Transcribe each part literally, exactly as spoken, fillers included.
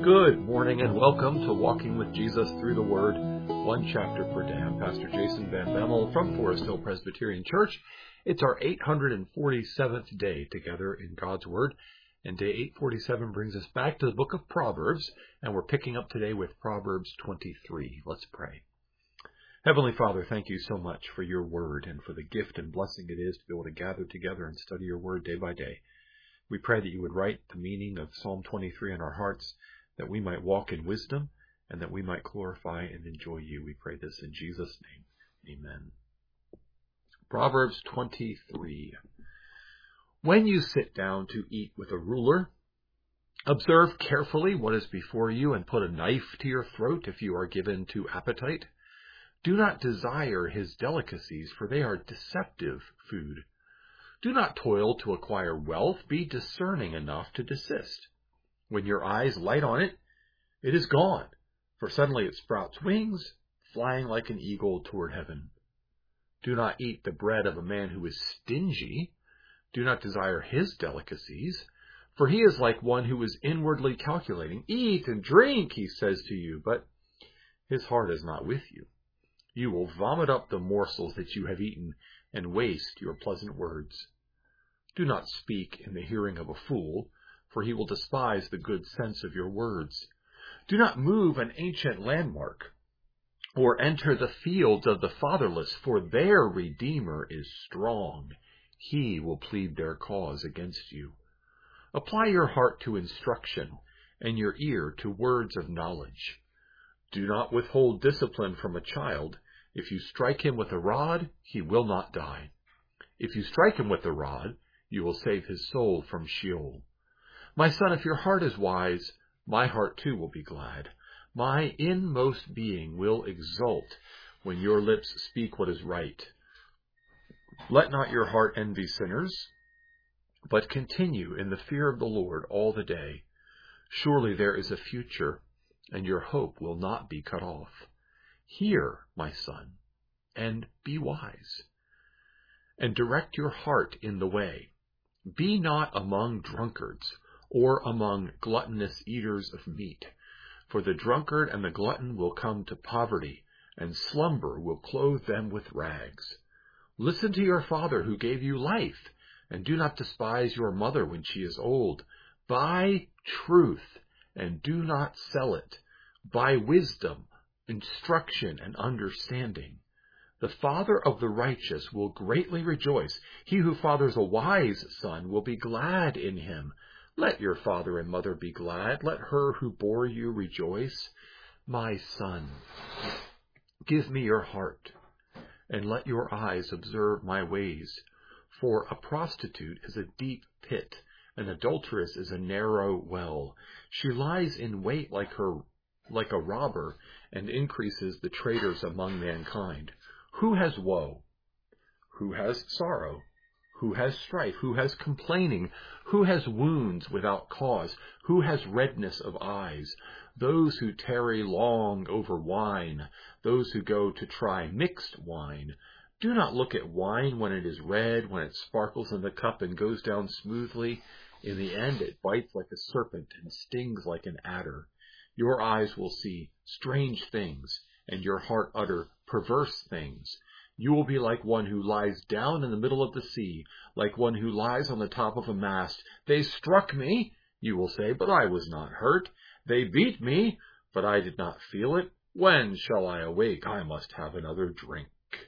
Good morning and welcome to Walking with Jesus Through the Word, one chapter per day. I'm Pastor Jason Van Bemmel from Forest Hill Presbyterian Church. It's our eight hundred forty-seventh day together in God's Word, and day eight forty-seven brings us back to the book of Proverbs, and we're picking up today with Proverbs twenty-three. Let's pray. Heavenly Father, thank you so much for your Word and for the gift and blessing it is to be able to gather together and study your Word day by day. We pray that you would write the meaning of Psalm twenty-three in our hearts, that we might walk in wisdom, and that we might glorify and enjoy you. We pray this in Jesus' name. Amen. Proverbs twenty-three. When you sit down to eat with a ruler, observe carefully what is before you, and put a knife to your throat if you are given to appetite. Do not desire his delicacies, for they are deceptive food. Do not toil to acquire wealth. Be discerning enough to desist. When your eyes light on it, it is gone, for suddenly it sprouts wings, flying like an eagle toward heaven. Do not eat the bread of a man who is stingy. Do not desire his delicacies, for he is like one who is inwardly calculating. Eat and drink, he says to you, but his heart is not with you. You will vomit up the morsels that you have eaten and waste your pleasant words. Do not speak in the hearing of a fool, for he will despise the good sense of your words. Do not move an ancient landmark, or enter the fields of the fatherless, for their Redeemer is strong. He will plead their cause against you. Apply your heart to instruction, and your ear to words of knowledge. Do not withhold discipline from a child. If you strike him with a rod, he will not die. If you strike him with a rod, you will save his soul from Sheol. My son, if your heart is wise, my heart too will be glad. My inmost being will exult when your lips speak what is right. Let not your heart envy sinners, but continue in the fear of the Lord all the day. Surely there is a future, and your hope will not be cut off. Hear, my son, and be wise, and direct your heart in the way. Be not among drunkards, or among gluttonous eaters of meat. For the drunkard and the glutton will come to poverty, and slumber will clothe them with rags. Listen to your father who gave you life, and do not despise your mother when she is old. Buy truth, and do not sell it. Buy wisdom, instruction, and understanding. The father of the righteous will greatly rejoice. He who fathers a wise son will be glad in him. Let your father and mother be glad. Let her who bore you rejoice. My son, give me your heart, and let your eyes observe my ways. For a prostitute is a deep pit, an adulteress is a narrow well. She lies in wait like her, like a robber, and increases the traitors among mankind. Who has woe? Who has sorrow? Who has strife? Who has complaining? Who has wounds without cause? Who has redness of eyes? Those who tarry long over wine, those who go to try mixed wine. Do not look at wine when it is red, when it sparkles in the cup and goes down smoothly. In the end it bites like a serpent and stings like an adder. Your eyes will see strange things, and your heart utter perverse things. You will be like one who lies down in the middle of the sea, like one who lies on the top of a mast. They struck me, you will say, but I was not hurt. They beat me, but I did not feel it. When shall I awake? I must have another drink.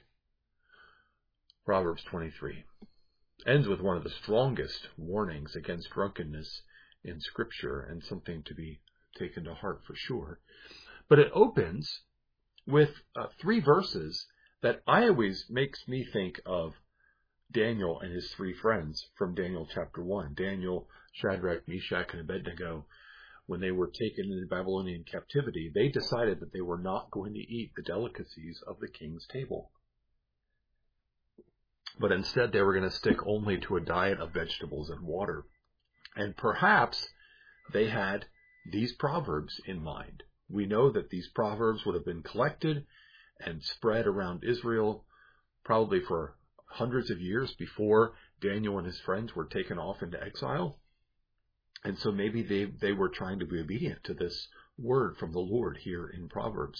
Proverbs twenty-three ends with one of the strongest warnings against drunkenness in Scripture, and something to be taken to heart for sure. But it opens with uh, three verses that I always makes me think of Daniel and his three friends from Daniel chapter one. Daniel, Shadrach, Meshach, and Abednego, when they were taken into Babylonian captivity, they decided that they were not going to eat the delicacies of the king's table. But instead they were going to stick only to a diet of vegetables and water. And perhaps they had these proverbs in mind. We know that these proverbs would have been collected and spread around Israel probably for hundreds of years before Daniel and his friends were taken off into exile. And so maybe they, they were trying to be obedient to this word from the Lord here in Proverbs.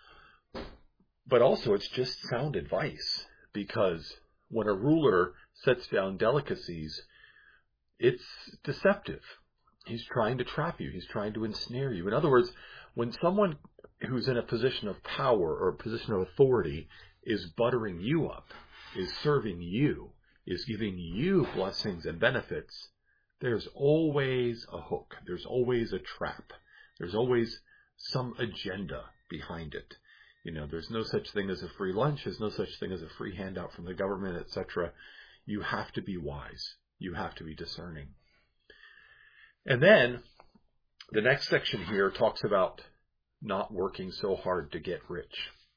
But also it's just sound advice, because when a ruler sets down delicacies, it's deceptive. He's trying to trap you. He's trying to ensnare you. In other words, when someone who's in a position of power or a position of authority is buttering you up, is serving you, is giving you blessings and benefits, there's always a hook. There's always a trap. There's always some agenda behind it. You know, there's no such thing as a free lunch. There's no such thing as a free handout from the government, et cetera. You have to be wise. You have to be discerning. And then the next section here talks about not working so hard to get rich.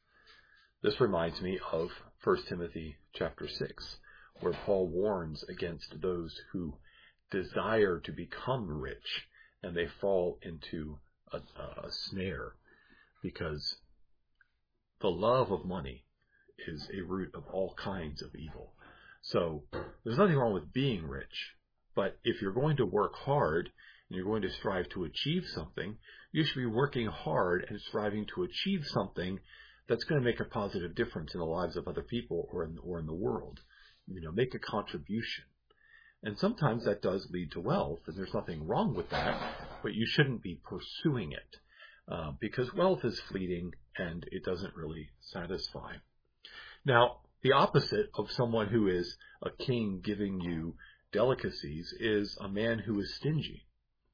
This reminds me of First Timothy chapter six, where Paul warns against those who desire to become rich and they fall into a, a snare, because the love of money is a root of all kinds of evil. So there's nothing wrong with being rich, but if you're going to work hard and you're going to strive to achieve something, you should be working hard and striving to achieve something that's going to make a positive difference in the lives of other people or in, or in the world. You know, make a contribution. And sometimes that does lead to wealth, and there's nothing wrong with that, but you shouldn't be pursuing it, uh, because wealth is fleeting and it doesn't really satisfy. Now, the opposite of someone who is a king giving you delicacies is a man who is stingy.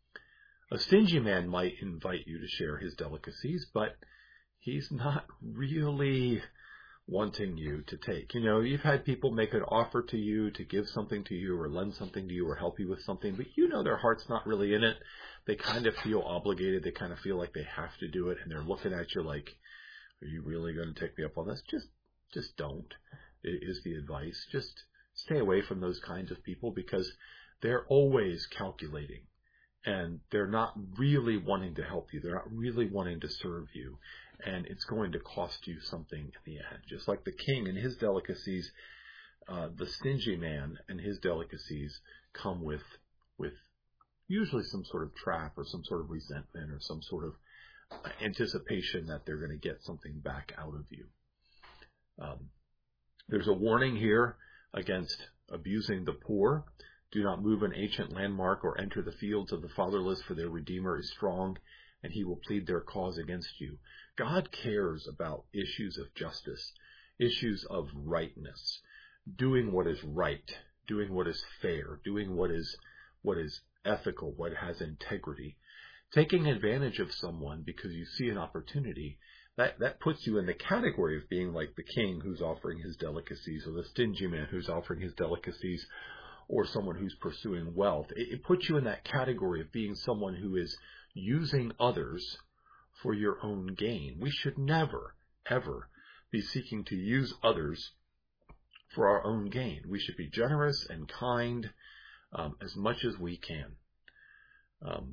A stingy man might invite you to share his delicacies, but he's not really wanting you to take. You know, you've had people make an offer to you to give something to you or lend something to you or help you with something, but you know their heart's not really in it. They kind of feel obligated. They kind of feel like they have to do it, and they're looking at you like, are you really going to take me up on this? Just, just don't, is the advice. Just stay away from those kinds of people, because they're always calculating. And they're not really wanting to help you. They're not really wanting to serve you. And it's going to cost you something in the end. Just like the king and his delicacies, uh, the stingy man and his delicacies come with, with usually some sort of trap or some sort of resentment or some sort of anticipation that they're going to get something back out of you. Um, there's a warning here against abusing the poor. Do not move an ancient landmark or enter the fields of the fatherless, for their Redeemer is strong, and he will plead their cause against you. God cares about issues of justice, issues of rightness, doing what is right, doing what is fair, doing what is what is ethical, what has integrity. Taking advantage of someone because you see an opportunity, that, that puts you in the category of being like the king who's offering his delicacies, or the stingy man who's offering his delicacies, or someone who's pursuing wealth. It, it puts you in that category of being someone who is using others for your own gain. We should never, ever be seeking to use others for our own gain. We should be generous and kind um, as much as we can. Um,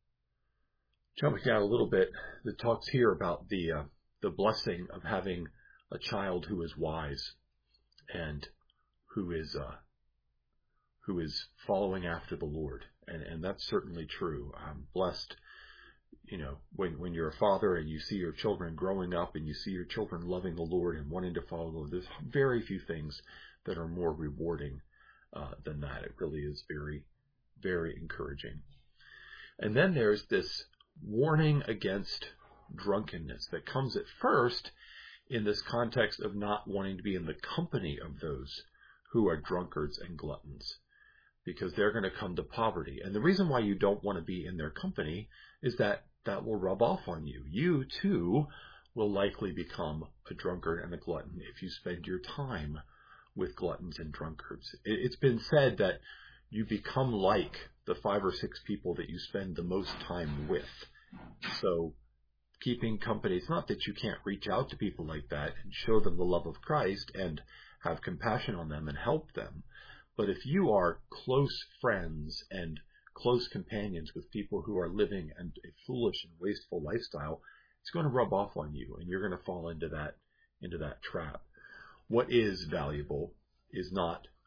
jumping out a little bit, the talks here about the uh, the blessing of having a child who is wise and who is uh, who is following after the Lord. And, and that's certainly true. I'm blessed, you know, when, when you're a father and you see your children growing up and you see your children loving the Lord and wanting to follow the Lord. There's very few things that are more rewarding uh, than that. It really is very, very encouraging. And then there's this warning against drunkenness that comes at first in this context of not wanting to be in the company of those who are drunkards and gluttons, because they're going to come to poverty. And the reason why you don't want to be in their company is that that will rub off on you. You, too, will likely become a drunkard and a glutton if you spend your time with gluttons and drunkards. It's been said that you become like the five or six people that you spend the most time with. So keeping company, it's not that you can't reach out to people like that and show them the love of Christ and have compassion on them and help them. But if you are close friends and close companions with people who are living a foolish and wasteful lifestyle, it's going to rub off on you, and you're going to fall into that into that trap. What is valuable is not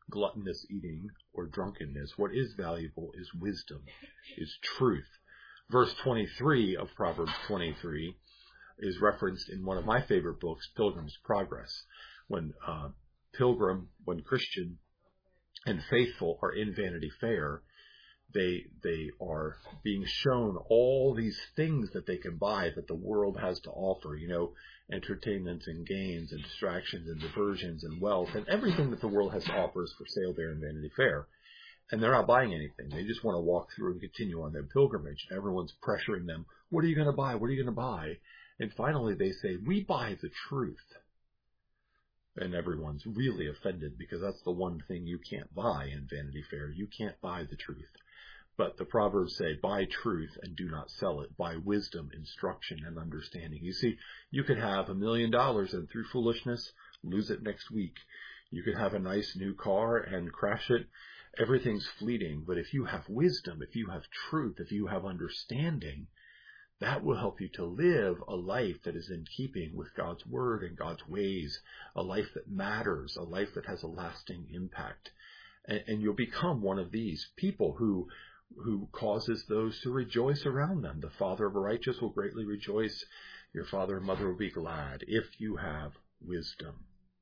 gluttonous eating or drunkenness. What is valuable is wisdom, is truth. Verse twenty-three of Proverbs twenty-three is referenced in one of my favorite books, Pilgrim's Progress. When uh, Pilgrim, when Christian and faithful are in Vanity Fair, they they are being shown all these things that they can buy that the world has to offer, you know, entertainments and games and distractions and diversions and wealth and everything that the world has to offer is for sale there in Vanity Fair. And they're not buying anything. They just want to walk through and continue on their pilgrimage. Everyone's pressuring them. What are you going to buy? What are you going to buy? And finally they say, we buy the truth. And everyone's really offended because that's the one thing you can't buy in Vanity Fair. You can't buy the truth. But the Proverbs say, buy truth and do not sell it. Buy wisdom, instruction, and understanding. You see, you could have a million dollars and through foolishness, lose it next week. You could have a nice new car and crash it. Everything's fleeting. But if you have wisdom, if you have truth, if you have understanding, that will help you to live a life that is in keeping with God's word and God's ways, a life that matters, a life that has a lasting impact. And, and you'll become one of these people who who causes those to rejoice around them. The father of a righteous will greatly rejoice. Your father and mother will be glad if you have wisdom.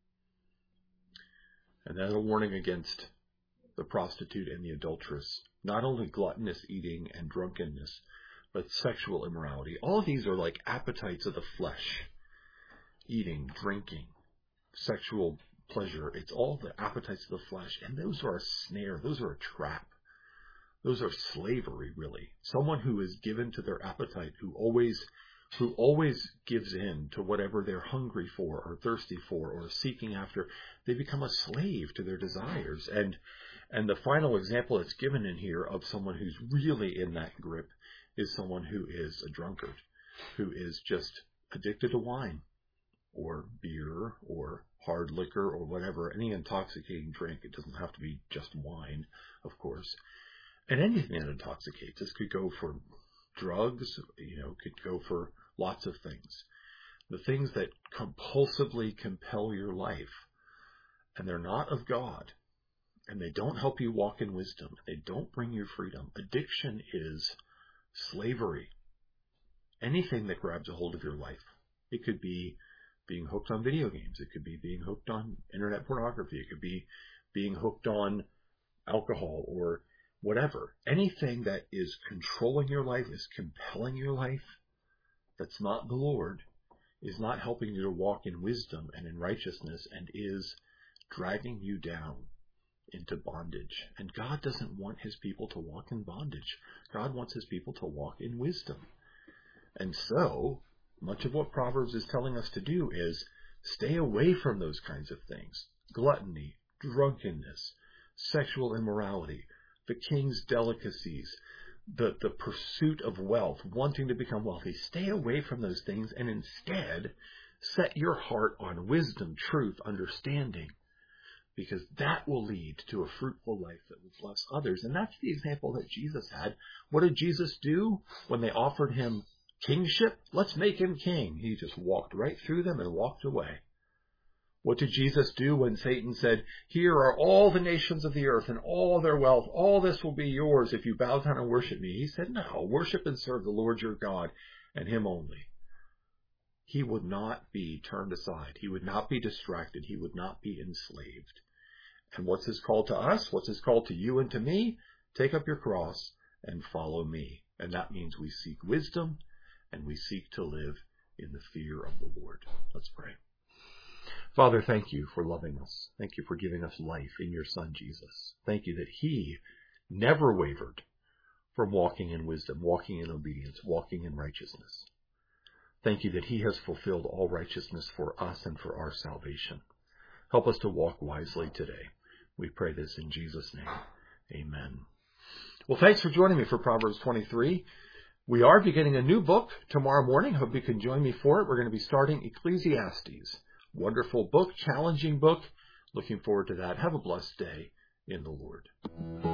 And then a warning against the prostitute and the adulteress. Not only gluttonous eating and drunkenness, but sexual immorality. All of these are like appetites of the flesh. Eating, drinking, sexual pleasure. It's all the appetites of the flesh. And those are a snare. Those are a trap. Those are slavery, really. Someone who is given to their appetite, who always who always gives in to whatever they're hungry for or thirsty for or seeking after, they become a slave to their desires. And and the final example that's given in here of someone who's really in that grip is someone who is a drunkard, who is just addicted to wine or beer or hard liquor or whatever, any intoxicating drink. It doesn't have to be just wine, of course. And anything that intoxicates. This could go for drugs, you know, could go for lots of things. The things that compulsively compel your life, and they're not of God, and they don't help you walk in wisdom. They don't bring you freedom. Addiction is slavery. Anything that grabs a hold of your life. It could be being hooked on video games. It could be being hooked on internet pornography. It could be being hooked on alcohol or whatever. Anything that is controlling your life, is compelling your life, that's not the Lord, is not helping you to walk in wisdom and in righteousness, and is dragging you down into bondage. And God doesn't want his people to walk in bondage. God wants his people to walk in wisdom. And so, much of what Proverbs is telling us to do is stay away from those kinds of things. Gluttony, drunkenness, sexual immorality, the king's delicacies, the, the pursuit of wealth, wanting to become wealthy. Stay away from those things and instead set your heart on wisdom, truth, understanding, because that will lead to a fruitful life that will bless others. And that's the example that Jesus had. What did Jesus do when they offered him kingship? Let's make him king. He just walked right through them and walked away. What did Jesus do when Satan said, here are all the nations of the earth and all their wealth. All this will be yours if you bow down and worship me. He said, no, worship and serve the Lord your God and him only. He would not be turned aside. He would not be distracted. He would not be enslaved. And what's his call to us? What's his call to you and to me? Take up your cross and follow me. And that means we seek wisdom and we seek to live in the fear of the Lord. Let's pray. Father, thank you for loving us. Thank you for giving us life in your Son, Jesus. Thank you that he never wavered from walking in wisdom, walking in obedience, walking in righteousness. Thank you that he has fulfilled all righteousness for us and for our salvation. Help us to walk wisely today. We pray this in Jesus' name. Amen. Well, thanks for joining me for Proverbs twenty-three. We are beginning a new book tomorrow morning. Hope you can join me for it. We're going to be starting Ecclesiastes. Wonderful book, challenging book. Looking forward to that. Have a blessed day in the Lord.